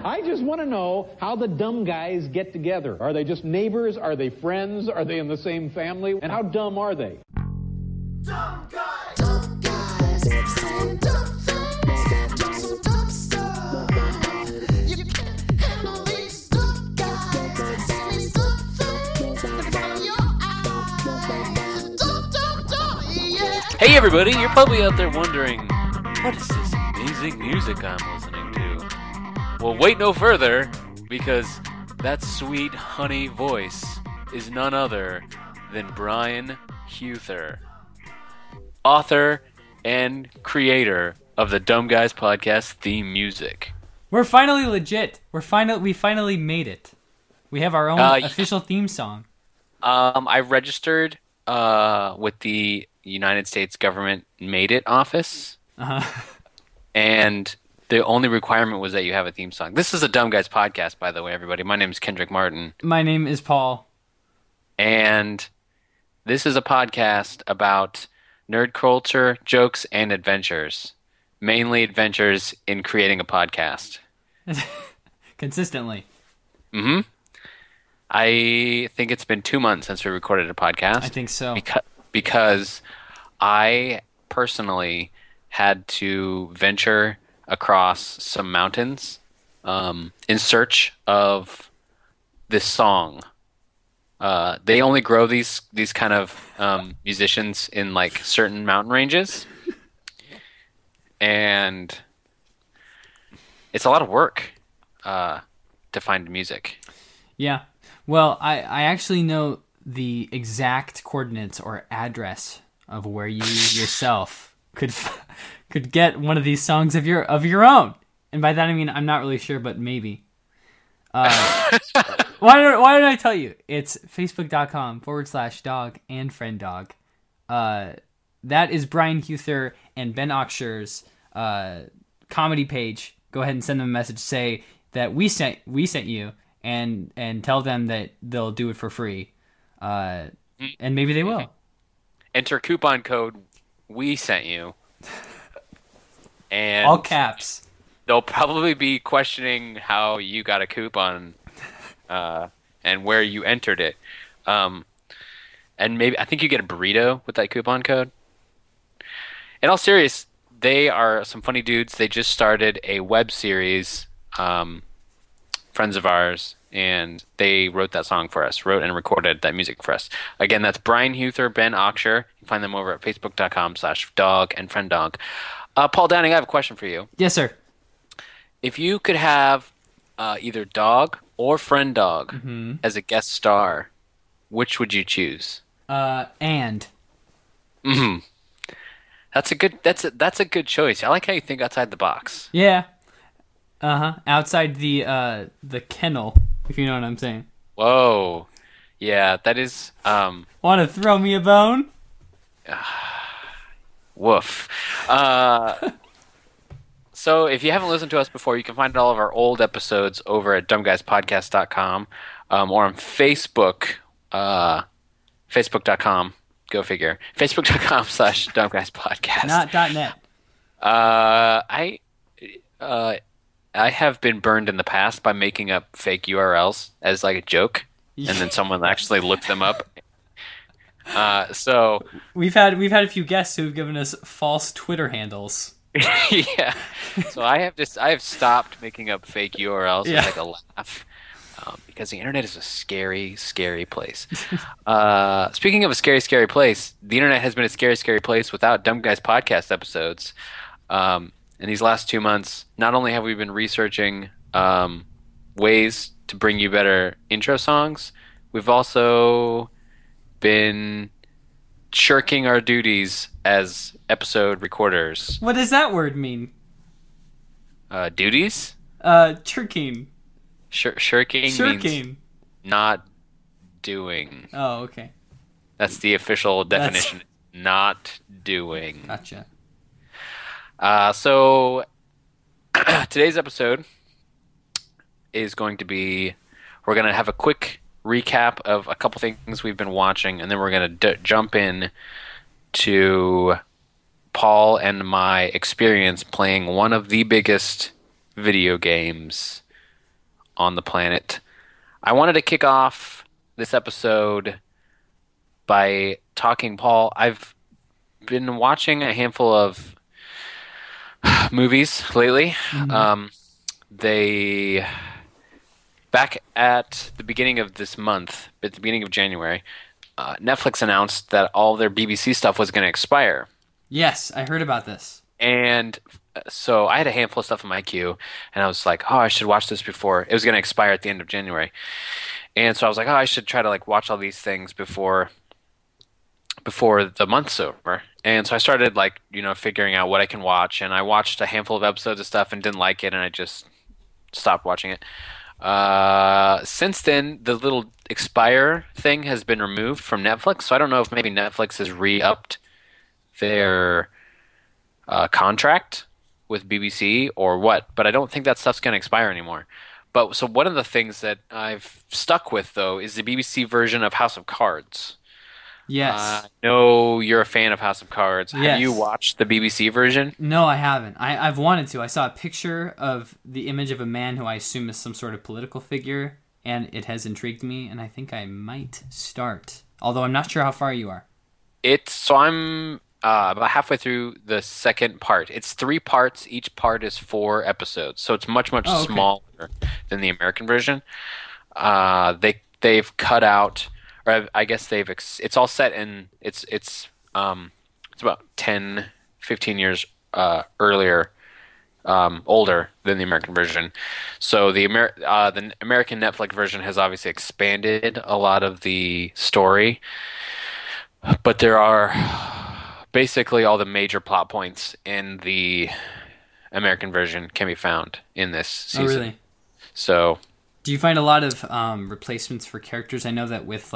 I just want to know how the dumb guys get together. Are they just neighbors? Are they friends? Are they in the same family? And how dumb are they? Dumb guys. Dumb guys. Some dumb things. Do some dumb stuff. You can't handle these dumb guys. Say these dumb things from your eyes. Dumb, yeah. Hey everybody, you're probably out there wondering, what is this amazing music I'm listening to? Well, wait no further, because that sweet honey voice is none other than Brian Huther, author and creator of the Dumb Guys Podcast theme music. We're finally legit. We finally made it. We have our own official theme song. I registered with the United States government Made It office. And the only requirement was that you have a theme song. This is a Dumb Guys Podcast, by the way, everybody. My name is Kendrick Martin. My name is Paul. And this is a podcast about nerd culture, jokes, and adventures. Mainly adventures in creating a podcast. Consistently. Mm-hmm. I think it's been 2 months since we recorded a podcast. I think so. Because I personally had to venture across some mountains in search of this song. They only grow these kind of musicians in like certain mountain ranges, and it's a lot of work to find music. Yeah. Well, I actually know the exact coordinates or address of where you yourself could get one of these songs of your own. And by that I mean I'm not really sure, but maybe. Why did I tell you? It's facebook.com/dog and friend dog. That is Brian Huther and Ben Oxsher's comedy page. Go ahead and send them a message. Say that we sent you, and tell them that they'll do it for free. And maybe they will. Enter coupon code we sent you. And all caps. They'll probably be questioning how you got a coupon and where you entered it. And maybe I think you get a burrito with that coupon code. In all serious, they are some funny dudes. They just started a web series, friends of ours, and they wrote that song for us, wrote and recorded that music for us. Again, that's Brian Huther, Ben Oxsher. You can find them over at facebook.com/dog and friend dog. Paul Downing, I have a question for you. Yes, sir. If you could have either dog or friend dog as a guest star, which would you choose? And. Mm-hmm. That's a good choice. I like how you think outside the box. Yeah. Outside the kennel, if you know what I'm saying. Whoa. Yeah, that is. Want to throw me a bone? Woof. So if you haven't listened to us before, you can find all of our old episodes over at dumbguyspodcast.com or on Facebook, facebook.com. Go figure. Facebook.com/dumbguyspodcast. Not .net. I have been burned in the past by making up fake URLs as like a joke, and then someone actually looked them up. So we've had a few guests who've given us false Twitter handles. Yeah. So I have stopped making up fake URLs as like a laugh. Because the internet is a scary, scary place. Speaking of a scary, scary place, the internet has been a scary, scary place without Dumb Guys Podcast episodes. In these last 2 months, not only have we been researching ways to bring you better intro songs, we've also been shirking our duties as episode recorders. What does that word mean? Duties? Shirking. Shirking means not doing. Oh, okay. That's the official definition. Not doing. Gotcha. So today's episode is going to be, we're going to have a quick recap of a couple things we've been watching, and then we're going to jump in to Paul and my experience playing one of the biggest video games on the planet. I wanted to kick off this episode by talking, Paul. I've been watching a handful of movies lately. They back at the beginning of this month, at the beginning of January, Netflix announced that all their BBC stuff was going to expire. Yes, I heard about this. And so I had a handful of stuff in my queue, and I was like, oh, I should watch this before. It was going to expire at the end of January. And so I was like, oh, I should try to like watch all these things before the month's over. And so I started like, figuring out what I can watch, and I watched a handful of episodes of stuff and didn't like it, and I just stopped watching it. Since then, the little expire thing has been removed from Netflix, so I don't know if maybe Netflix has re-upped their contract with BBC or what, but I don't think that stuff's going to expire anymore. But so one of the things that I've stuck with, though, is the BBC version of House of Cards. Yes. I know you're a fan of House of Cards. Yes. Have you watched the BBC version? No, I haven't. I've wanted to. I saw a picture of the image of a man who I assume is some sort of political figure, and it has intrigued me, and I think I might start. Although I'm not sure how far you are. I'm about halfway through the second part. It's 3 parts. Each part is 4 episodes, so it's much smaller than the American version. They've cut out, or I guess it's all set in it's about 10, 15 years earlier, older than the American version. So the American Netflix version has obviously expanded a lot of the story, but there are basically all the major plot points in the American version can be found in this season. Oh, really? So, do you find a lot of replacements for characters? I know that with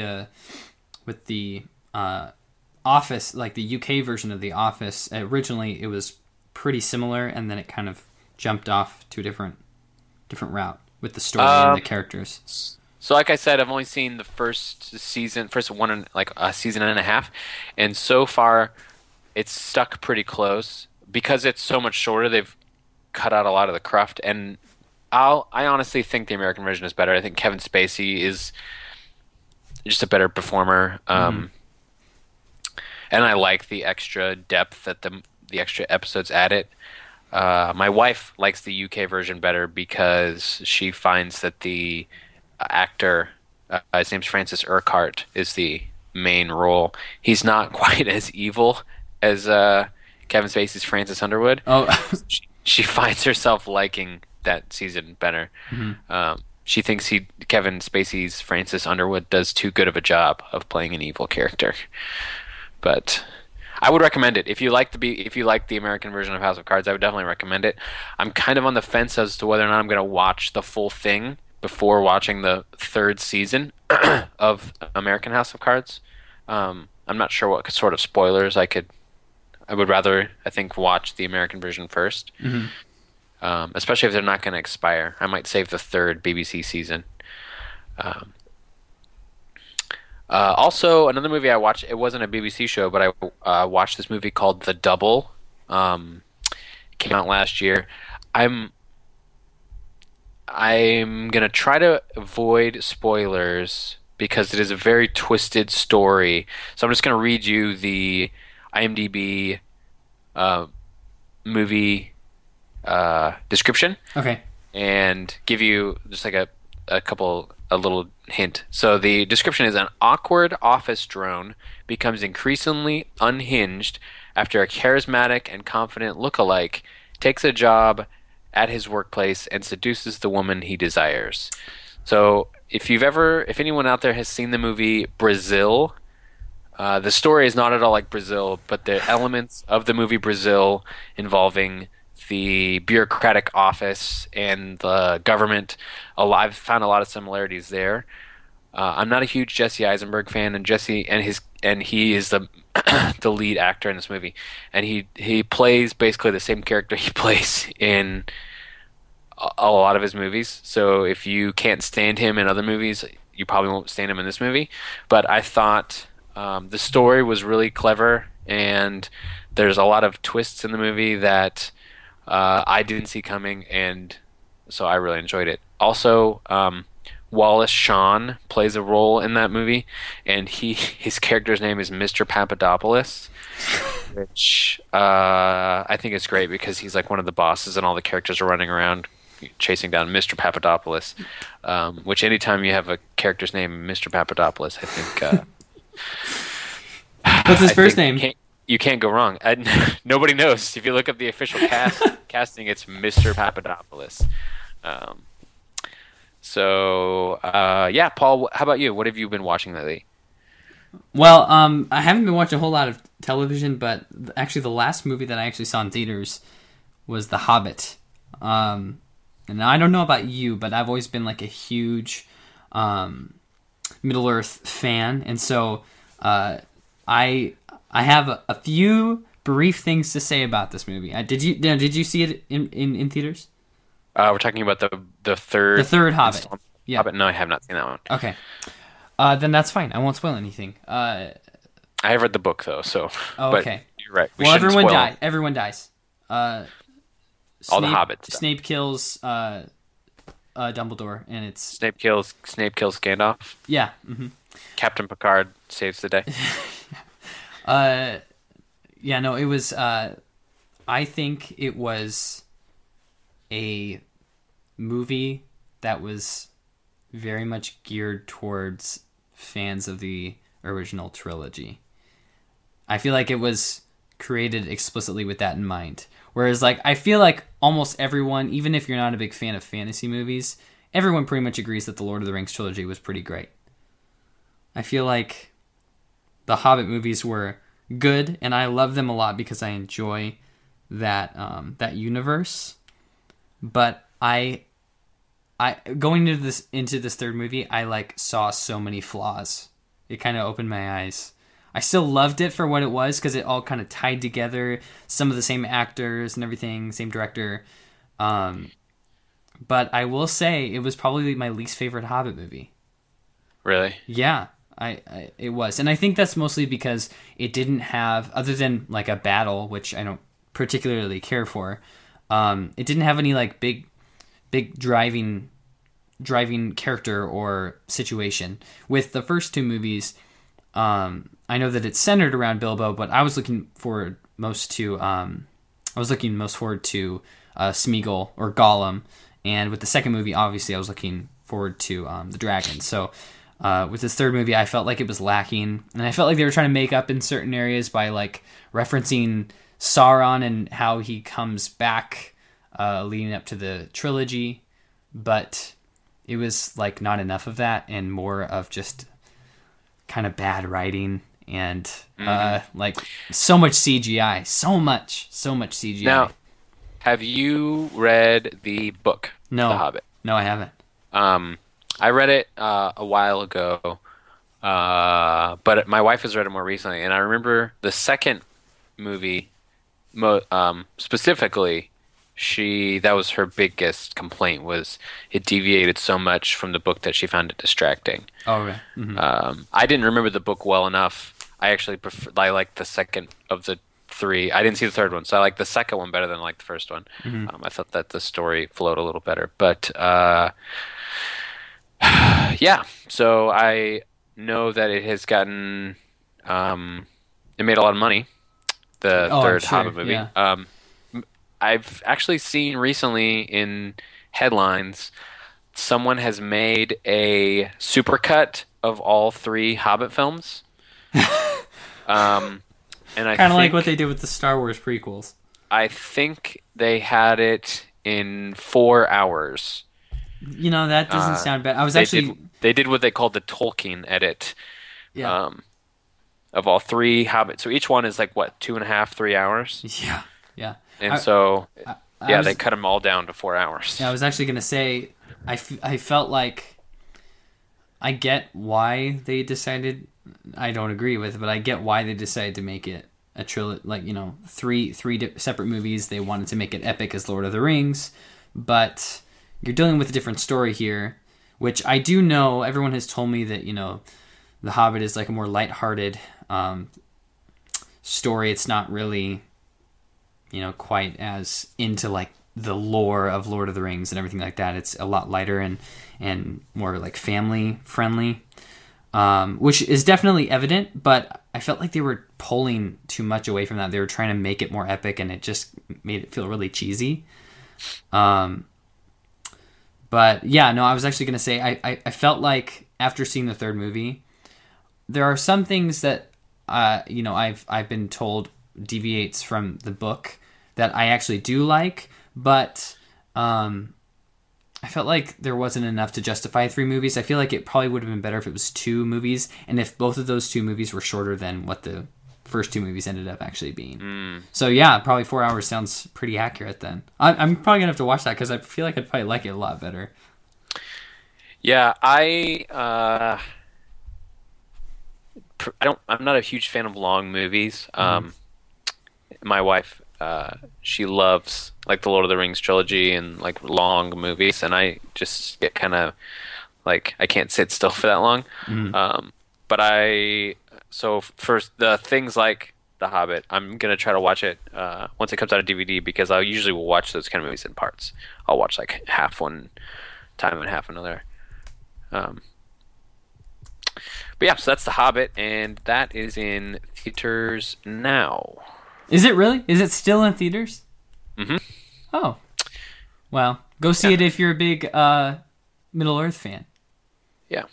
the Office, like the UK version of The Office, originally it was pretty similar, and then it kind of jumped off to a different route with the story and the characters. So, like I said, I've only seen the first one, like a season and a half, and so far, it's stuck pretty close because it's so much shorter. They've cut out a lot of the cruft, and I honestly think the American version is better. I think Kevin Spacey is just a better performer, and I like the extra depth that the extra episodes added. My wife likes the UK version better because she finds that the actor, his name's Francis Urquhart, is the main role. He's not quite as evil as Kevin Spacey's Francis Underwood. Oh, she finds herself liking that season better. She thinks Kevin Spacey's Francis Underwood does too good of a job of playing an evil character. But I would recommend it if you like the American version of House of Cards. I would definitely recommend it. I'm kind of on the fence as to whether or not I'm going to watch the full thing before watching the 3rd season of American House of Cards. I'm not sure what sort of spoilers I would rather, I think, watch the American version first. Especially if they're not going to expire. I might save the 3rd BBC season. Also, another movie I watched, it wasn't a BBC show, but I watched this movie called The Double. It came out last year. I'm going to try to avoid spoilers because it is a very twisted story. So I'm just going to read you the IMDb movie description. okay. And give you just like a little hint. So the description is: an awkward office drone becomes increasingly unhinged after a charismatic and confident lookalike takes a job at his workplace and seduces the woman he desires. So if anyone out there has seen the movie Brazil, the story is not at all like Brazil, but the elements of the movie Brazil involving the bureaucratic office and the government, I've found a lot of similarities there. I'm not a huge Jesse Eisenberg fan, and he is the the lead actor in this movie, and he plays basically the same character he plays in a lot of his movies. So if you can't stand him in other movies, you probably won't stand him in this movie. But I thought the story was really clever, and there's a lot of twists in the movie that I didn't see coming, and so I really enjoyed it. also Wallace Shawn plays a role in that movie, and his character's name is Mr. Papadopoulos, which I think is great because he's like one of the bosses, and all the characters are running around chasing down Mr. Papadopoulos. Which anytime you have a character's name Mr. Papadopoulos, I think. What's his first name? You can't go wrong. Nobody knows. If you look up the official casting, it's Mr. Papadopoulos. Yeah, Paul, how about you? What have you been watching lately? Well, I haven't been watching a whole lot of television, but actually the last movie that I actually saw in theaters was The Hobbit. And I don't know about you, but I've always been like a huge Middle-earth fan, and so I have a few brief things to say about this movie. Did you see it in theaters? We're talking about the third Hobbit. Yeah. Hobbit. No, I have not seen that one. Okay. Then that's fine. I won't spoil anything. I have read the book though, so. Oh, okay. But you're right. Everyone dies. All the hobbits. Snape kills Dumbledore, and it's Snape kills Gandalf. Yeah. Mm-hmm. Captain Picard saves the day. Yeah. No, it was. I think it was a movie that was very much geared towards fans of the original trilogy. I feel like it was created explicitly with that in mind. Whereas, like, I feel like almost everyone, even if you're not a big fan of fantasy movies, everyone pretty much agrees that the Lord of the Rings trilogy was pretty great. I feel like the Hobbit movies were good, and I love them a lot because I enjoy that that universe. But I going into this third movie, I like saw so many flaws. It kind of opened my eyes. I still loved it for what it was because it all kind of tied together. Some of the same actors and everything, same director. But I will say it was probably my least favorite Hobbit movie. Really? Yeah, it was. And I think that's mostly because it didn't have, other than like a battle, which I don't particularly care for, it didn't have any like big driving character or situation. With the first two movies, I know that it's centered around Bilbo, but I was looking forward most forward to Smeagol or Gollum, and with the second movie, obviously, I was looking forward to the dragon. So with this third movie, I felt like it was lacking, and I felt like they were trying to make up in certain areas by like referencing Sauron and how he comes back leading up to the trilogy, but it was like not enough of that and more of just kind of bad writing and like so much CGI, so much CGI. Now, have you read the book, No. The Hobbit? No, I haven't. I read it a while ago, but my wife has read it more recently, and I remember the second movie specifically. That was her biggest complaint, was it deviated so much from the book that she found it distracting. Oh, right. Mm-hmm. I didn't remember the book well enough. I like the second of the three. I didn't see the third one, so I like the second one better than I like the first one. Mm-hmm. I thought that the story flowed a little better, but yeah. So I know that it has gotten it made a lot of money. The third Hobbit movie. Yeah. I've actually seen recently in headlines someone has made a supercut of all three Hobbit films. And I kind of like what they did with the Star Wars prequels. I think they had it in 4 hours. You know, that doesn't sound bad. They did what they called the Tolkien edit. Yeah. Of all three Hobbits. So each one is like what, 2.5, 3 hours? Yeah. Yeah. And they cut them all down to 4 hours. Yeah, I was actually going to say, I felt like I get why they decided, I don't agree with, but I get why they decided to make it a trilogy, like, you know, three separate movies. They wanted to make it epic as Lord of the Rings, but you're dealing with a different story here, which I do know. Everyone has told me that, you know, The Hobbit is like a more lighthearted story. It's not really, you know, quite as into like the lore of Lord of the Rings and everything like that. It's a lot lighter and more like family friendly, which is definitely evident, but I felt like they were pulling too much away from that. They were trying to make it more epic, and it just made it feel really cheesy. But yeah, no, I was actually going to say, I felt like after seeing the third movie, there are some things that, I've been told deviates from the book that I actually do like, but I felt like there wasn't enough to justify 3 movies. I feel like it probably would have been better if it was 2 movies, and if both of those 2 movies were shorter than what the first 2 movies ended up actually being. So yeah, probably 4 hours sounds pretty accurate then. I'm probably gonna have to watch that because I feel like I'd probably like it a lot better. Yeah, I'm not a huge fan of long movies. My wife, she loves like the Lord of the Rings trilogy and like long movies, and I just get kind of like I can't sit still for that long. So for the things like The Hobbit, I'm gonna try to watch it once it comes out of DVD, because I usually will watch those kind of movies in parts. I'll watch like half one time and half another. But yeah, so that's The Hobbit, and that is in theaters now. Is it really? Is it still in theaters? Mm-hmm. Oh, well, go see it if you're a big Middle Earth fan. Yeah.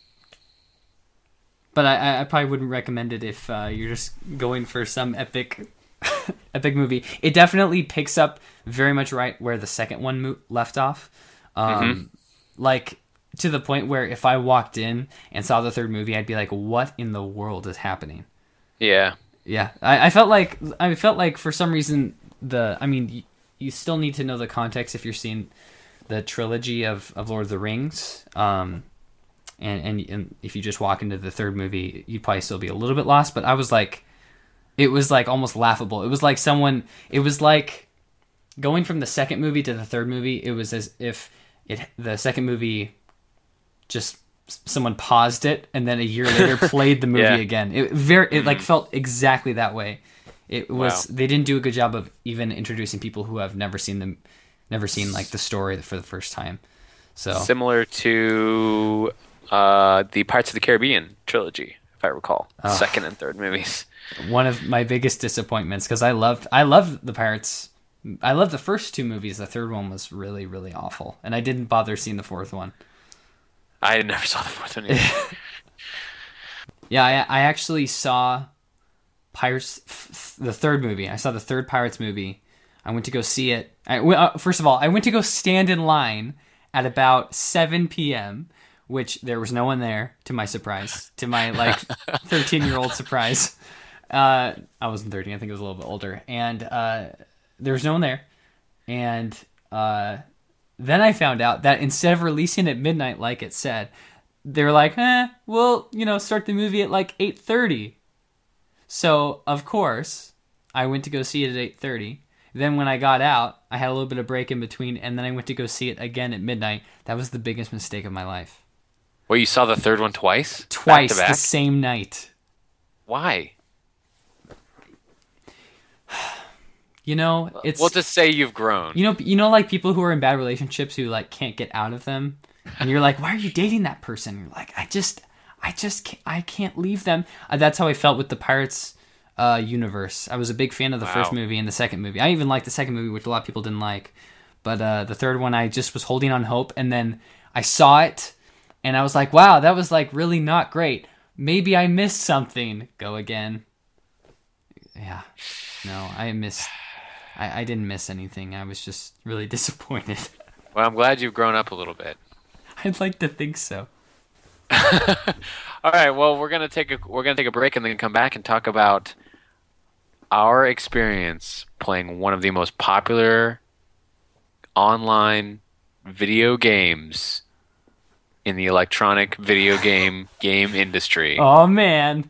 But I probably wouldn't recommend it if you're just going for some epic movie. It definitely picks up very much right where the second one left off. Like, to the point where if I walked in and saw the third movie, I'd be like, what in the world is happening? Yeah. Yeah. I felt like for some reason, you still need to know the context if you're seeing the trilogy of Lord of the Rings. And if you just walk into the third movie, you'd probably still be a little bit lost. But I was like, it was like almost laughable. It was like going from the second movie to the third movie. It was as if the second movie just someone paused it and then a year later played the movie again. It like felt exactly that way. It was They didn't do a good job of even introducing people who have never seen like the story for the first time. So similar to the Pirates of the Caribbean trilogy, if I recall, second and third movies. One of my biggest disappointments, because I loved the Pirates. I loved the first 2 movies. The third one was really, really awful, and I didn't bother seeing the fourth one. I never saw the fourth one either. Yeah, I actually saw Pirates, the third movie. I saw the third Pirates movie. I went to go see it. First of all, I went to go stand in line at about 7 p.m., which there was no one there, to my surprise, to my 13-year-old surprise. I wasn't 13, I think I was a little bit older. And there was no one there. And then I found out that instead of releasing at midnight like it said, they were like, we'll start the movie at like 8:30. So, of course, I went to go see it at 8:30. Then when I got out, I had a little bit of break in between, and then I went to go see it again at midnight. That was the biggest mistake of my life. Well, you saw the third one twice? Twice, back to back? the same night. Why? It's... We'll just say you've grown. Like people who are in bad relationships who like can't get out of them, and you're like, why are you dating that person? You're like, I can't leave them. That's how I felt with the Pirates universe. I was a big fan of the first movie and the second movie. I even liked the second movie, which a lot of people didn't like. But the third one, I just was holding on hope, and then I saw it, and I was like, wow, that was like really not great. Maybe I missed something. Go again. Yeah. No, I didn't miss anything. I was just really disappointed. Well, I'm glad you've grown up a little bit. I'd like to think so. All right. Well, we're gonna take a break and then come back and talk about our experience playing one of the most popular online video games in the electronic video game industry. Oh man.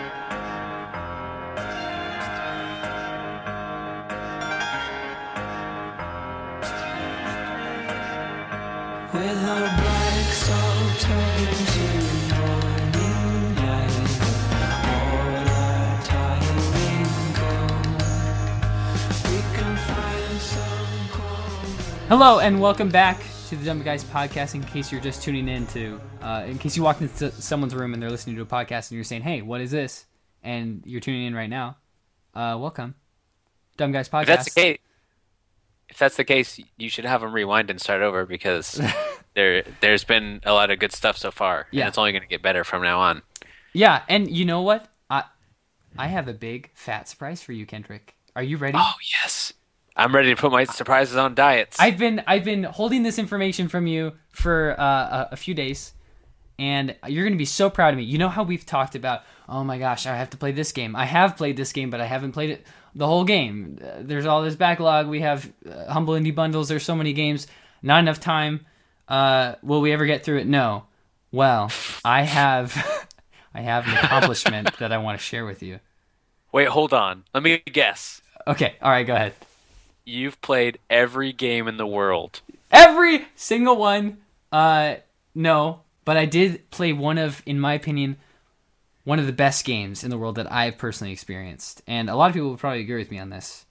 With our backs all turned to morning light, all our tiring gone, we can find some calm Hello and welcome back to the Dumb Guys podcast. In case you're just tuning in in case you walked into someone's room and they're listening to a podcast and you're saying, "Hey, what is this?" and you're tuning in right now, welcome, Dumb Guys podcast. If that's the case, you should have them rewind and start over because there's been a lot of good stuff so far, Yeah. and it's only going to get better from now on. Yeah, and you know what? I have a big fat surprise for you, Kendrick. Are you ready? Oh yes, I'm ready to put my surprises on diets. I've been holding this information from you for a few days, and you're gonna be so proud of me. You know how we've talked about, oh my gosh, I have to play this game. I have played this game, but I haven't played it the whole game. There's all this backlog. We have Humble Indie Bundles. There's so many games. Not enough time. Will we ever get through it? No. Well, I have an accomplishment that I want to share with you. Wait, hold on. Let me guess. Okay, all right, go ahead. You've played every game in the world. Every single one. No, but I did play in my opinion, one of the best games in the world that I've personally experienced. And a lot of people will probably agree with me on this.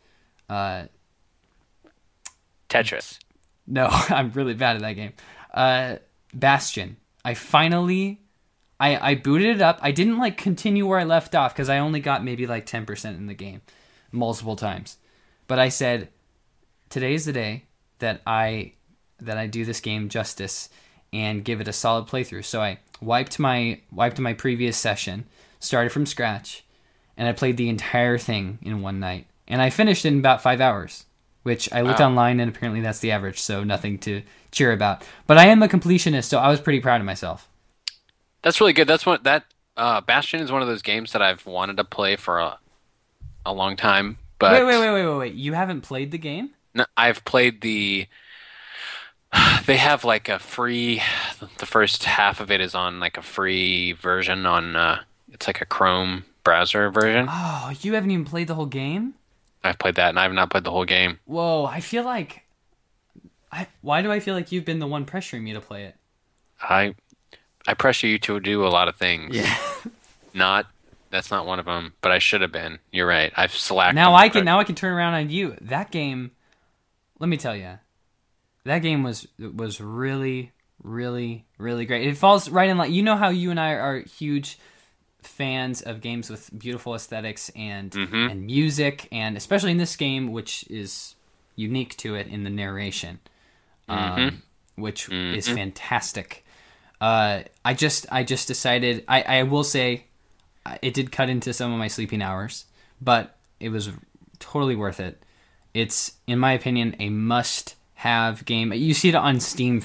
Tetris. No, I'm really bad at that game. Bastion. I finally booted it up. I didn't continue where I left off because I only got maybe 10% in the game multiple times. But I said, today's the day that I do this game justice and give it a solid playthrough. So I wiped my previous session, started from scratch, and I played the entire thing in one night. And I finished in about 5 hours, which I looked online, and apparently that's the average, so nothing to cheer about. But I am a completionist, so I was pretty proud of myself. That's really good. Bastion is one of those games that I've wanted to play for a long time. But Wait. You haven't played the game? No, I've played the. They have a free. The first half of it is on a free version on. It's a Chrome browser version. Oh, you haven't even played the whole game? I've played that, and I have not played the whole game. Whoa, I feel like. Why do I feel like you've been the one pressuring me to play it? I pressure you to do a lot of things. Yeah. That's not one of them, but I should have been. You're right. I've slacked. Now I can turn around on you. That game, let me tell you, that game was really, really, really great. It falls right in line. You know how you and I are huge fans of games with beautiful aesthetics and music, and especially in this game, which is unique to it in the narration, which is fantastic. I just decided. I will say. It did cut into some of my sleeping hours, but it was totally worth it. It's, in my opinion, a must-have game. You see it on Steam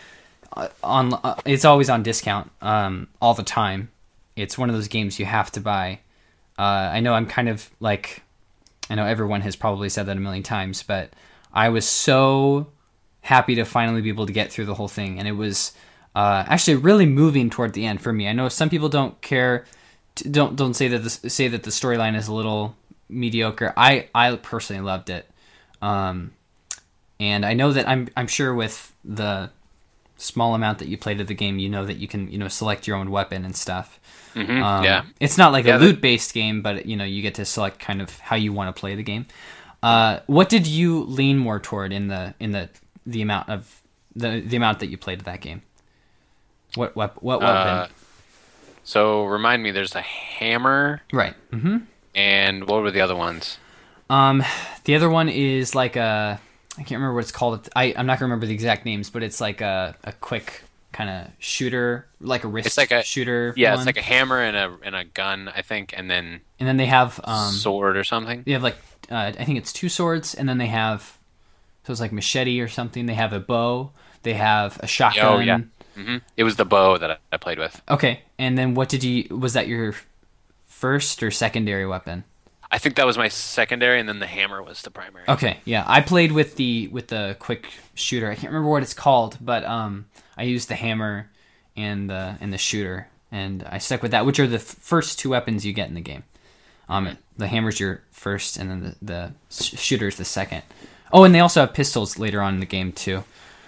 it's always on discount all the time. It's one of those games you have to buy. I know I'm kind of I know everyone has probably said that a million times, but I was so happy to finally be able to get through the whole thing, and it was actually really moving toward the end for me. I know some people don't care. Don't say that the storyline is a little mediocre. I personally loved it, and I know that I'm sure with the small amount that you played of the game, you know that you can select your own weapon and stuff. Yeah, it's not like a loot based game, but you get to select kind of how you want to play the game. What did you lean more toward in the amount of the amount that you played of that game? What weapon? So remind me, there's a hammer, Right. Mm-hmm. and what were the other ones? The other one is I can't remember what it's called. I'm not gonna remember the exact names, but it's a quick kind of shooter, like a wrist shooter. Yeah, one. it's like a hammer and a gun, I think, and then they have sword or something. They have I think it's 2 swords, and then they have it's like machete or something. They have a bow. They have a shotgun. Oh yeah. It was the bow that I played with. Okay, and then was that your first or secondary weapon? I think that was my secondary, and then the hammer was the primary. Okay, yeah, I played with the quick shooter. I can't remember what it's called, but I used the hammer and the shooter, and I stuck with that, which are the first 2 weapons you get in the game. The hammer's your first, and then the shooter's the second. Oh, and they also have pistols later on in the game too.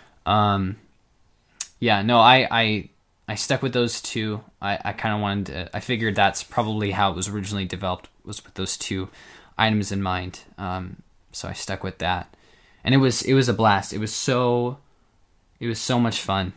Yeah, no, I stuck with those 2. I kind of wanted to, I figured that's probably how it was originally developed, was with those 2 items in mind. So I stuck with that. and it was a blast. It was so much fun.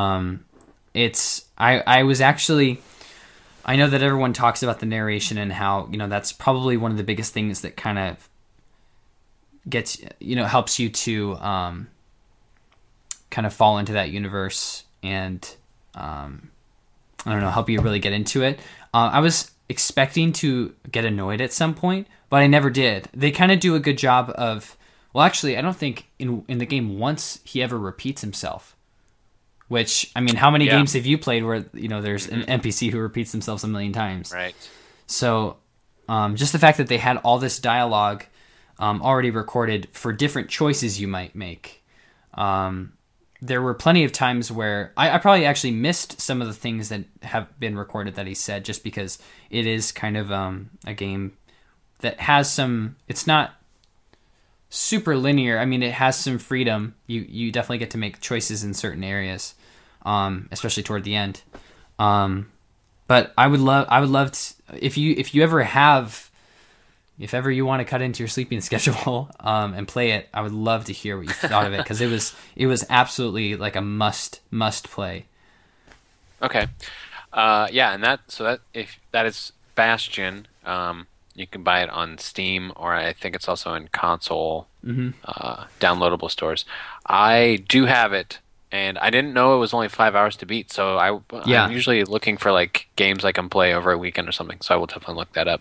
I was actually, I know that everyone talks about the narration and how, that's probably one of the biggest things that kind of gets, helps you to kind of fall into that universe and I don't know, help you really get into it. I was expecting to get annoyed at some point, but I never did. They kind of do a good job of, well, actually, I don't think in the game once he ever repeats himself. Which, I mean, how many games have you played where, there's an NPC who repeats themselves a million times? Right. So, just the fact that they had all this dialogue already recorded for different choices you might make. There were plenty of times where I probably actually missed some of the things that have been recorded that he said, just because it is kind of a game that has some, it's not super linear. I mean, it has some freedom. You definitely get to make choices in certain areas, especially toward the end. But I would love to, if you ever have, if ever you want to cut into your sleeping schedule and play it, I would love to hear what you thought of it, because it was absolutely like a must play. Okay. Yeah, and if that is Bastion, you can buy it on Steam, or I think it's also in console downloadable stores. I do have it, and I didn't know it was only 5 hours to beat, so I'm usually looking for like games I can play over a weekend or something, so I will definitely look that up.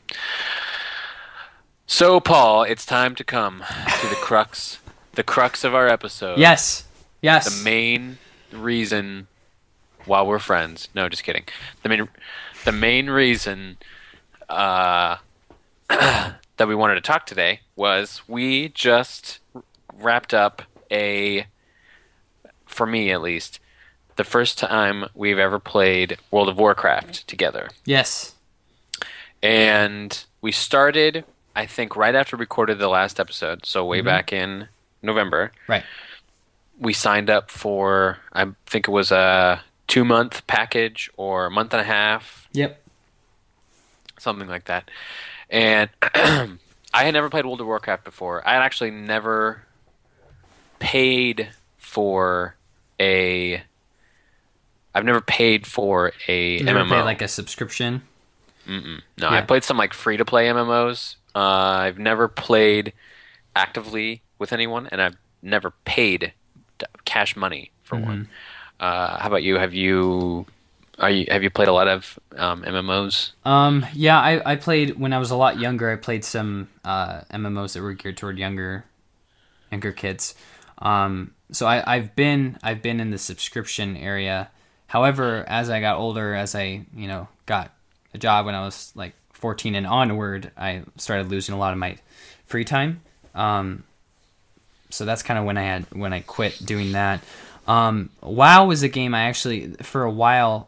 So, Paul, it's time to come to the crux of our episode. Yes. The main reason why we're friends. No, just kidding. The main reason that we wanted to talk today was we just wrapped up for me at least, the first time we've ever played World of Warcraft together. Yes. And we started, I think, right after we recorded the last episode, so way back in November. Right. We signed up for, I think it was a 2-month package or a month and a half. Yep. Something like that. And I had never played World of Warcraft before. I had actually never paid for I've never paid for a You never MMO. paid like a subscription? No, Yeah. I played some like free-to-play MMOs. I've never played actively with anyone, and I've never paid cash money for one. How about you? Have you played a lot of MMOs? Yeah, I played when I was a lot younger. I played some MMOs that were geared toward younger kids. So I've been in the subscription area. However, as I got older, as I got a job when I was like 14 and onward, I started losing a lot of my free time. So that's kind of when I quit doing that. WoW was a game I actually for a while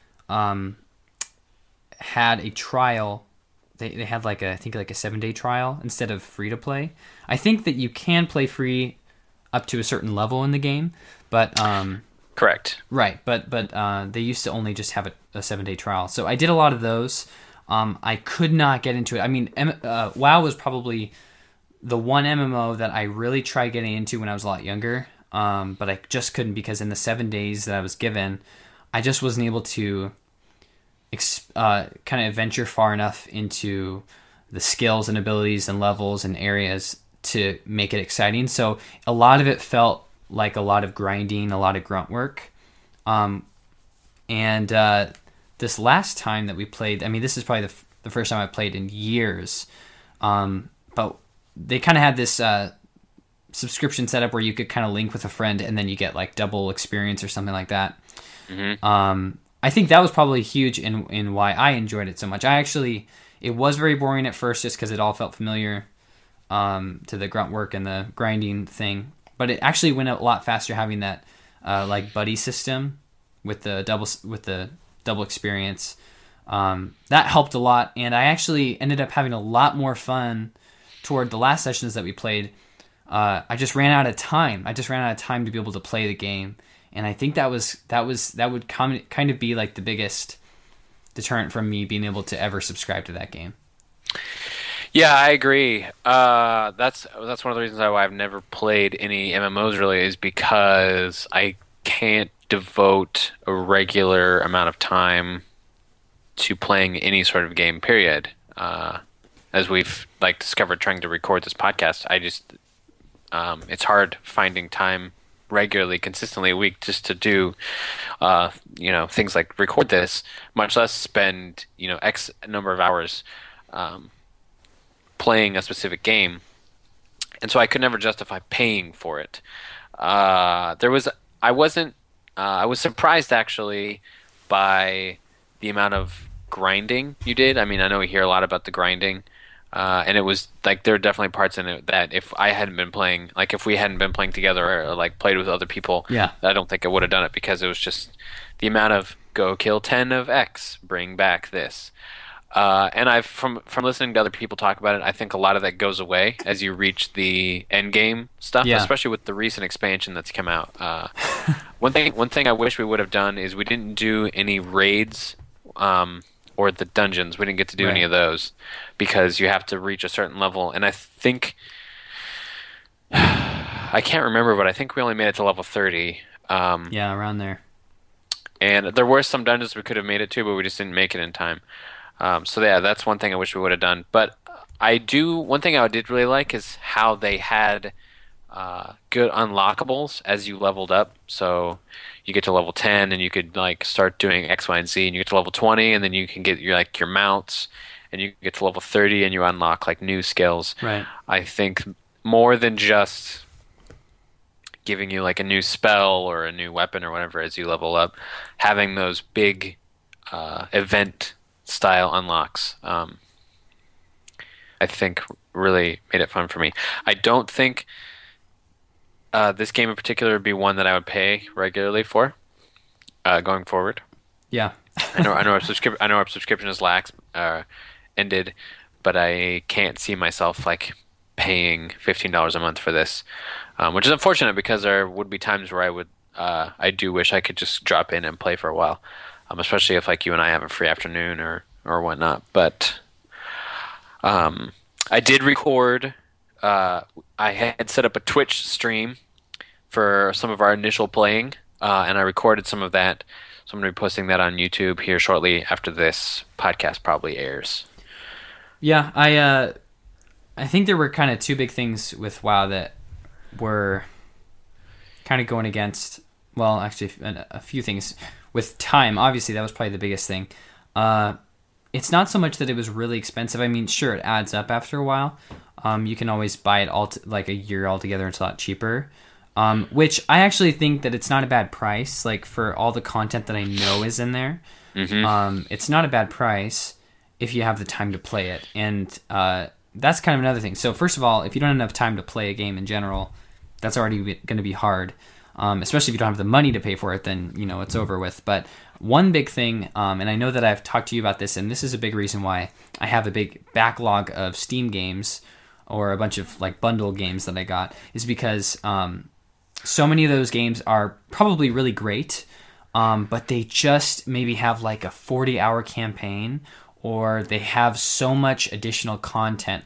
had a trial. They had like I think like a 7-day trial instead of free to play. I think that you can play free up to a certain level in the game, but Correct. right, but they used to only just have a 7-day trial. So I did a lot of those. I could not get into it. I mean, WoW was probably the one MMO that I really tried getting into when I was a lot younger, but I just couldn't, because in the 7 days that I was given, I just wasn't able to kind of venture far enough into the skills and abilities and levels and areas to make it exciting. So a lot of it felt like a lot of grinding, a lot of grunt work. And this last time that we played, I mean, this is probably the first time I played in years. But they kind of had this subscription setup where you could kind of link with a friend and then you get like double experience or something like that. I think that was probably huge in why I enjoyed it so much. It was very boring at first just because it all felt familiar to the grunt work and the grinding thing. But it actually went a lot faster having that like buddy system with the double experience. That helped a lot, and I actually ended up having a lot more fun toward the last sessions that we played. I just ran out of time. To be able to play the game, and I think that would kind of be like the biggest deterrent from me being able to ever subscribe to that game. Yeah, I agree. That's one of the reasons why I've never played any MMOs really is because I can't devote a regular amount of time to playing any sort of game. Period. As we've like discovered trying to record this podcast, I just it's hard finding time regularly, consistently a week just to do things like record this, much less spend X number of hours playing a specific game, and so I could never justify paying for it. I was surprised actually by the amount of grinding you did. I mean, I know we hear a lot about the grinding, and it was like there are definitely parts in it that if I hadn't been playing, like if we hadn't been playing together or like played with other people, Yeah. I don't think I would have done it because it was just the amount of go kill 10 of X, bring back this. And I've from listening to other people talk about it, I think a lot of that goes away as you reach the end game stuff, Yeah. especially with the recent expansion that's come out. One thing I wish we would have done is we didn't do any raids or the dungeons. We didn't get to do Right. any of those because you have to reach a certain level, and I think I can't remember, but I think we only made it to level 30. Yeah, around there. And there were some dungeons we could have made it to, but we just didn't make it in time. So yeah, that's one thing I wish we would have done. But one thing I did really like is how they had good unlockables as you leveled up. So you get to level 10 and you could like start doing X, Y, and Z, and you get to level 20 and then you can get your mounts, and you get to level 30 and you unlock like new skills. Right. I think more than just giving you like a new spell or a new weapon or whatever as you level up, having those big event style unlocks, I think really made it fun for me. I don't think this game in particular would be one that I would pay regularly for going forward. Yeah. I know our subscription is ended, but I can't see myself like paying $15 a month for this, which is unfortunate because there would be times where I do wish I could just drop in and play for a while, especially if like you and I have a free afternoon or whatnot. But I did record. I had set up a Twitch stream for some of our initial playing, and I recorded some of that. So I'm going to be posting that on YouTube here shortly after this podcast probably airs. Yeah, I think there were kind of two big things with WoW that were kind of going against, well, actually a few things. With time, obviously that was probably the biggest thing. It's not so much that it was really expensive. I mean, sure, it adds up after a while. You can always buy it like a year altogether. It's a lot cheaper. Which I actually think that it's not a bad price. Like for all the content that I know is in there, it's not a bad price if you have the time to play it. And that's kind of another thing. So first of all, if you don't have enough time to play a game in general, that's already going to be hard. Especially if you don't have the money to pay for it, then it's over with. But one big thing, and I know that I've talked to you about this, and this is a big reason why I have a big backlog of Steam games or a bunch of like bundle games that I got, is because so many of those games are probably really great, but they just maybe have like a 40-hour campaign, or they have so much additional content,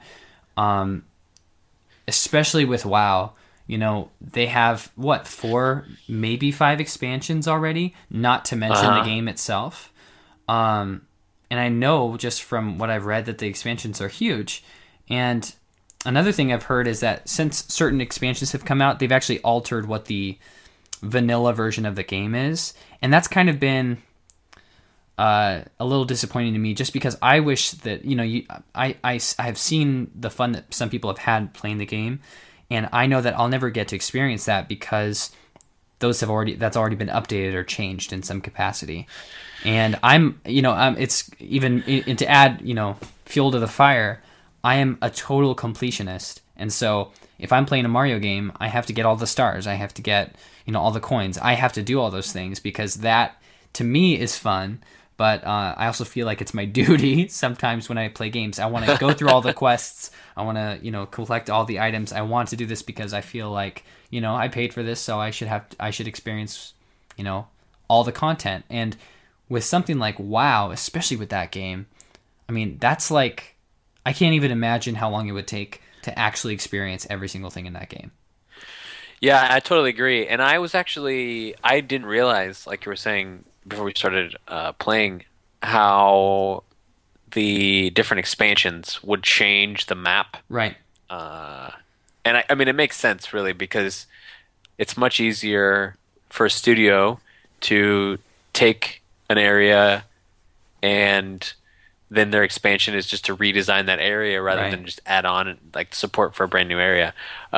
especially with WoW. They have, 4, maybe 5 expansions already, not to mention the game itself. And I know just from what I've read that the expansions are huge. And another thing I've heard is that since certain expansions have come out, they've actually altered what the vanilla version of the game is. And that's kind of been a little disappointing to me, just because I wish that, I have seen the fun that some people have had playing the game. And I know that I'll never get to experience that because that's already been updated or changed in some capacity. And it's even, and to add, fuel to the fire, I am a total completionist. And so if I'm playing a Mario game, I have to get all the stars. I have to get, all the coins. I have to do all those things because that, to me, is fun. But I also feel like it's my duty sometimes when I play games. I want to go through all the quests. I want to, collect all the items. I want to do this because I feel like, I paid for this, so I should experience, all the content. And with something like WoW, especially with that game, I mean, that's like I can't even imagine how long it would take to actually experience every single thing in that game. Yeah, I totally agree. And I didn't realize, like you were saying before we started playing, how the different expansions would change the map. Right. And I mean, it makes sense really because it's much easier for a studio to take an area and then their expansion is just to redesign that area rather Right. than just add on like support for a brand new area.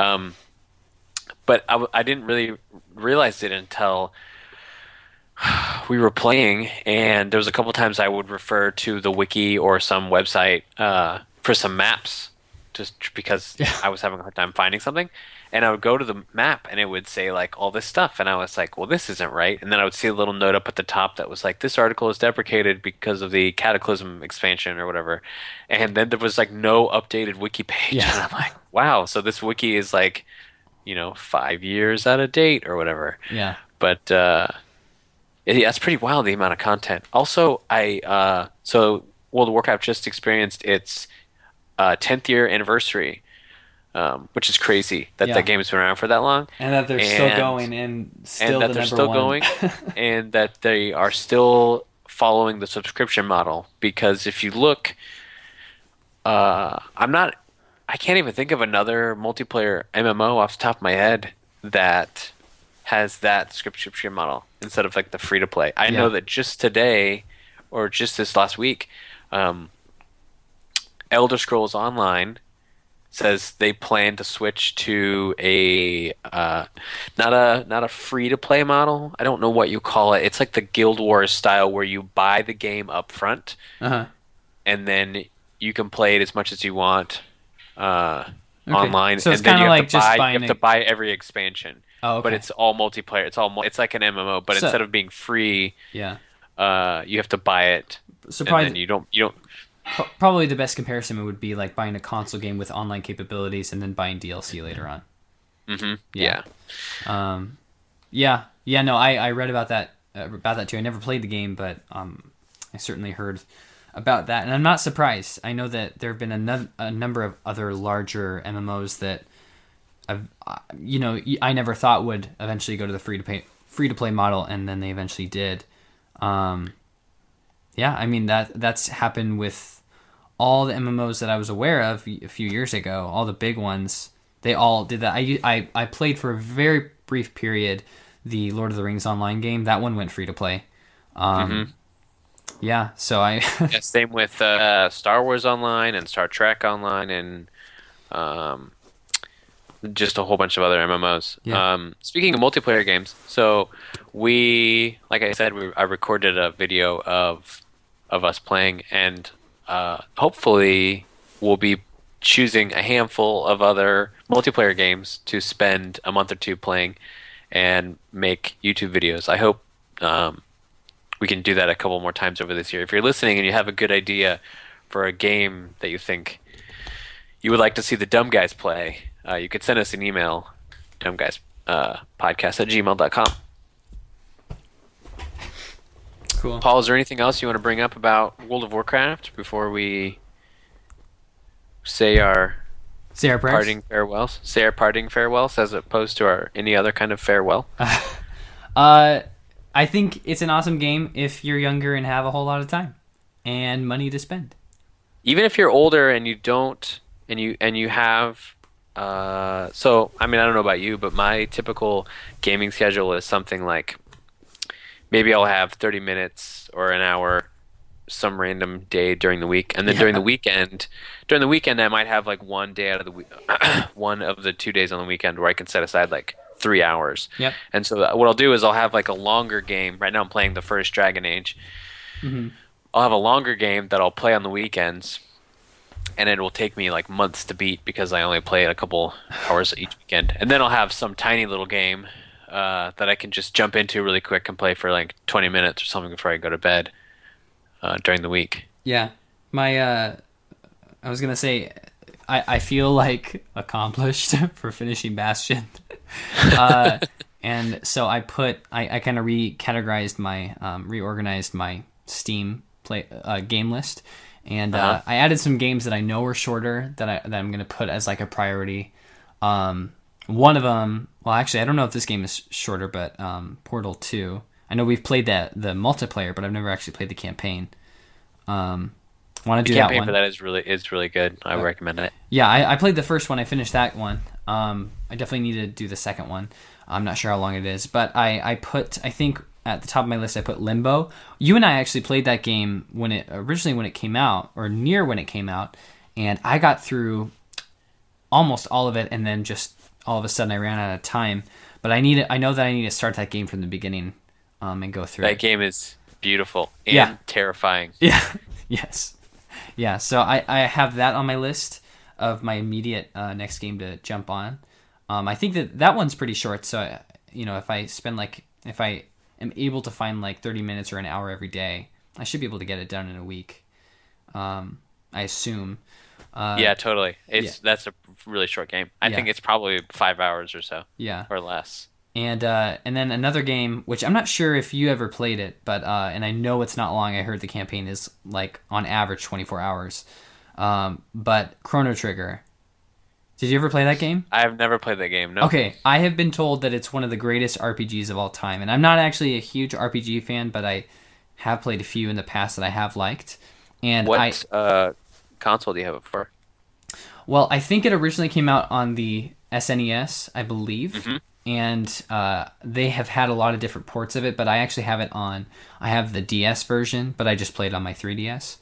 But I didn't really realize it until we were playing, and there was a couple times I would refer to the wiki or some website for some maps, just because I was having a hard time finding something. And I would go to the map, and it would say like all this stuff, and I was like, "Well, this isn't right." And then I would see a little note up at the top that was like, "This article is deprecated because of the Cataclysm expansion or whatever." And then there was like no updated wiki page, Yeah. and I'm like, "Wow!" So this wiki is like, 5 years out of date or whatever. Yeah. But yeah, it's pretty wild, the amount of content. Also, so World of Warcraft just experienced its 10th year anniversary, which is crazy that Yeah. that game has been around for that long. And that they're still And- going and still and that the they're number still one. going, and that they are still following the subscription model. Because if you look, I can't even think of another multiplayer MMO off the top of my head that has that subscription model instead of like the free to play. I know that just today, or just this last week, Elder Scrolls Online says they plan to switch to a not a free to play model. I don't know what you call it. It's like the Guild Wars style where you buy the game up front Uh-huh. and then you can play it as much as you want online. So it's and then kinda you have like to just buy, buying you have to buy every expansion. Oh, okay. But it's all multiplayer. It's like an MMO, but So- instead of being free, Yeah. you have to buy it. So And probably, then you don't. probably the best comparison would be like buying a console game with online capabilities and then buying DLC later on. Yeah. Yeah. No, I read about that too. I never played the game, but I certainly heard about that, and I'm not surprised. I know that there have been a number of other larger MMOs that I never thought would eventually go to the free to play model, and then they eventually did. Yeah, I mean that's happened with all the MMOs that I was aware of a few years ago. All the big ones, they all did that. I played for a very brief period the Lord of the Rings online game. That one went free to play. Yeah, so I Yeah, same with Star Wars Online and Star Trek Online and just a whole bunch of other MMOs. Yeah. Speaking of multiplayer games, so like I said, I recorded a video of us playing, and hopefully we'll be choosing a handful of other multiplayer games to spend a month or two playing and make YouTube videos. I hope we can do that a couple more times over this year. If you're listening and you have a good idea for a game that you think you would like to see the Dumb Guys play, you could send us an email, dumbguyspodcast@gmail.com. cool. Paul, is there anything else you want to bring up about World of Warcraft before we say our Say our prayers. parting farewells? Say our parting farewells as opposed to our any other kind of farewell? I think it's an awesome game if you're younger and have a whole lot of time and money to spend. Even if you're older and you don't, and you have, so I mean, I don't know about you, but my typical gaming schedule is something like maybe I'll have 30 minutes or an hour some random day during the week, and then during the weekend I might have like one day out of the week, one of the 2 days on the weekend where I can set aside like 3 hours. Yep. And so what I'll do is I'll have like a longer game. Right now I'm playing the first Dragon Age. I'll have a longer game that I'll play on the weekends, and it will take me like months to beat because I only play it a couple hours each weekend. And then I'll have some tiny little game that I can just jump into really quick and play for like 20 minutes or something before I go to bed during the week. Yeah. I was going to say, I feel like accomplished for finishing Bastion. And so I kind of reorganized my Steam game list, and I added some games that I know are shorter that I'm going to put as like a priority. One of them, well, actually, I don't know if this game is shorter, but Portal 2. I know we've played the multiplayer, but I've never actually played the campaign. Want to do that one? The campaign for that is really good. I recommend it. Yeah, I played the first one. I finished that one. I definitely need to do the second one. I'm not sure how long it is, but I think at the top of my list I put Limbo. You and I actually played that game when it came out, or near when it came out, and I got through almost all of it, and then just all of a sudden I ran out of time. But I know that I need to start that game from the beginning and go through That it. game is beautiful and terrifying. Yeah. Yes. Yeah. So I have that on my list of my immediate next game to jump on. I think that one's pretty short. So if I am able to find like 30 minutes or an hour every day, I should be able to get it done in a week. I assume. Yeah, totally. That's a really short game. I think it's probably 5 hours or so. Yeah. Or less. And then another game, which I'm not sure if you ever played it, but and I know it's not long. I heard the campaign is like on average 24 hours. But Chrono Trigger. Did you ever play that game? I have never played that game. No. Okay, I have been told that it's one of the greatest RPGs of all time, and I'm not actually a huge RPG fan, but I have played a few in the past that I have liked. And what console do you have it for? Well, I think it originally came out on the SNES, I believe. Mm-hmm. And they have had a lot of different ports of it, but I actually have it on... I have the DS version, but I just played on my 3DS.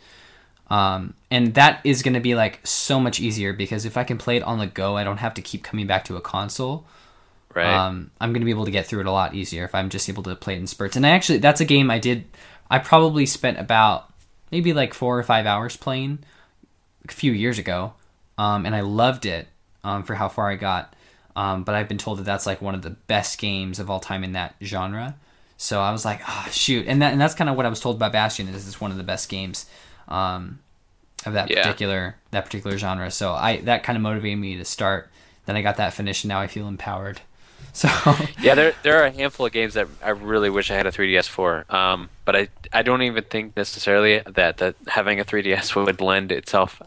And that is going to be like so much easier, because if I can play it on the go, I don't have to keep coming back to a console. Right. I'm going to be able to get through it a lot easier if I'm just able to play it in spurts. And that's a game I probably spent about maybe like 4 or 5 hours playing a few years ago. And I loved it for how far I got. But I've been told that that's like one of the best games of all time in that genre. So I was like, shoot. And that's kind of what I was told by Bastion, is it's one of the best games of that particular genre. So that kind of motivated me to start. Then I got that finished, and now I feel empowered. So yeah, there are a handful of games that I really wish I had a 3DS for. But I don't even think necessarily that having a 3DS would lend itself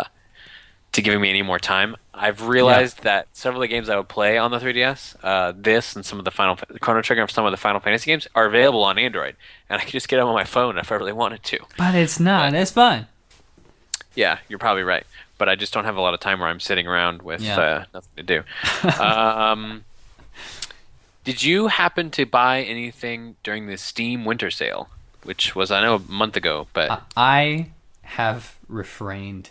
to giving me any more time. I've realized that several of the games I would play on the 3DS, this and some of the Chrono Trigger and some of the Final Fantasy games, are available on Android, and I can just get them on my phone if I really wanted to. But it's not. It's fun. Yeah, you're probably right. But I just don't have a lot of time where I'm sitting around with nothing to do. Did you happen to buy anything during the Steam Winter Sale, which was, I know, a month ago? But I have refrained.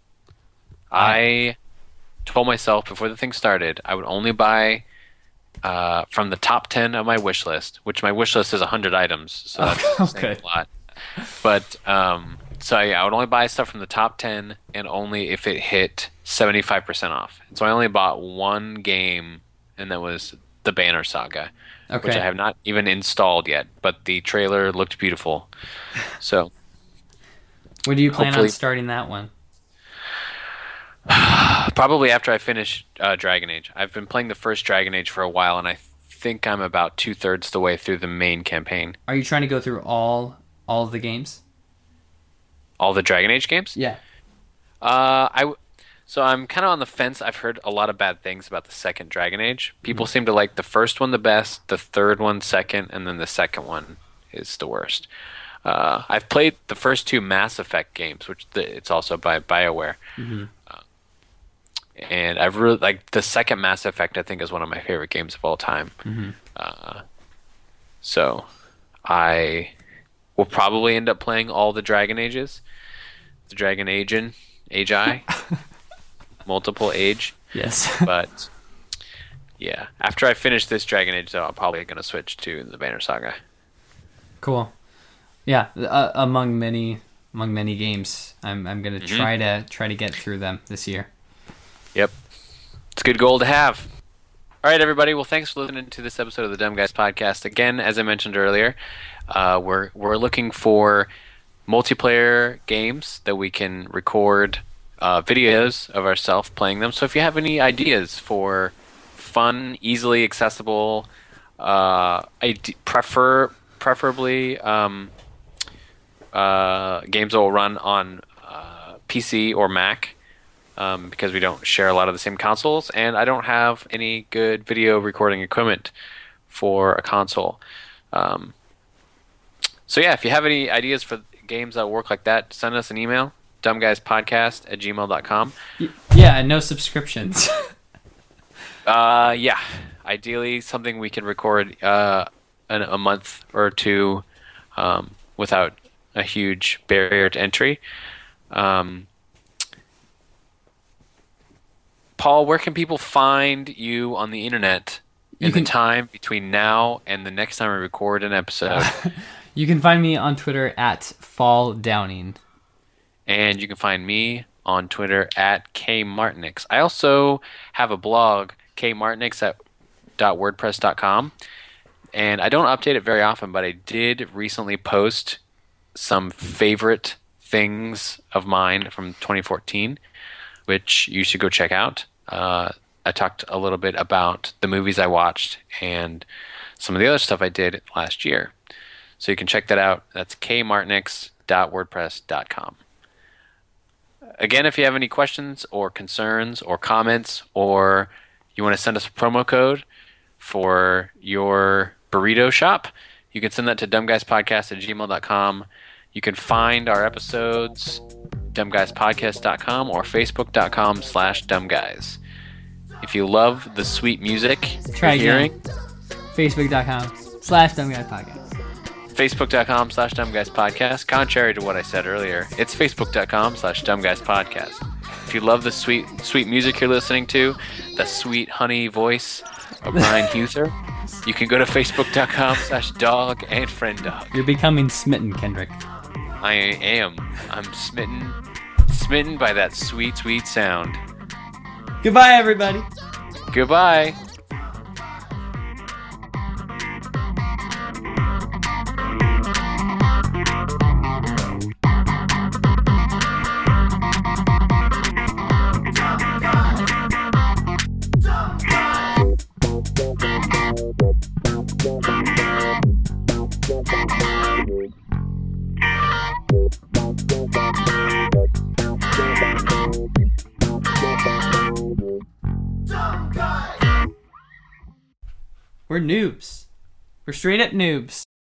I told myself before the thing started I would only buy from the top 10 of my wish list, which my wish list is 100 items, so that's saying a lot. But so I would only buy stuff from the top 10, and only if it hit 75% off. And so I only bought one game, and that was the Banner Saga, which I have not even installed yet, but the trailer looked beautiful. So when do you plan on starting that one? Probably after I finish Dragon Age. I've been playing the first Dragon Age for a while, and I think I'm about 2/3 the way through the main campaign. Are you trying to go through all of the games? All the Dragon Age games? Yeah. So I'm kind of on the fence. I've heard a lot of bad things about the second Dragon Age. People seem to like the first one the best, the third one second, and then the second one is the worst. I've played the first 2 Mass Effect games, which it's also by BioWare. Mm-hmm. And I've really like the second Mass Effect. I think is one of my favorite games of all time. Mm-hmm. So I will probably end up playing all the Dragon Ages, the Dragon Age, multiple age. Yes. But yeah, after I finish this Dragon Age, though, I'm probably going to switch to the Banner Saga. Cool. Yeah, among many games, I'm going to try to get through them this year. Yep. It's a good goal to have. All right, everybody. Well, thanks for listening to this episode of the Dumb Guys Podcast. Again, as I mentioned earlier, we're looking for multiplayer games that we can record videos of ourselves playing them. So if you have any ideas for fun, easily accessible, preferably games that will run on PC or Mac because we don't share a lot of the same consoles, and I don't have any good video recording equipment for a console. So yeah, if you have any ideas for games that work like that, send us an email, dumbguyspodcast@gmail.com. Yeah, no subscriptions. Yeah, ideally something we can record in a month or two without a huge barrier to entry. Paul, where can people find you on the internet in the time between now and the next time we record an episode? You can find me on Twitter at FallDowning. And you can find me on Twitter at kmartinix. I also have a blog, kmartinix.wordpress.com. And I don't update it very often, but I did recently post some favorite things of mine from 2014, which you should go check out. I talked a little bit about the movies I watched and some of the other stuff I did last year. So you can check that out. That's kmartinix.wordpress.com. Again, if you have any questions or concerns or comments, or you want to send us a promo code for your burrito shop, you can send that to dumbguyspodcast@gmail.com. You can find our episodes dumbguyspodcast.com or facebook.com/dumbguys. If you love the sweet music Try you're again. hearing, Facebook.com/dumbguyspodcast. facebook.com/dumbguyspodcast. Contrary to what I said earlier, it's facebook.com/dumbguyspodcast. If you love the sweet music you're listening to, the sweet honey voice of Brian Huther, you can go to facebook.com/dog and friend dog. You're becoming smitten, Kendrick. I am. I'm smitten by that sweet, sweet sound. Goodbye, everybody. Goodbye. We're noobs. We're straight up noobs.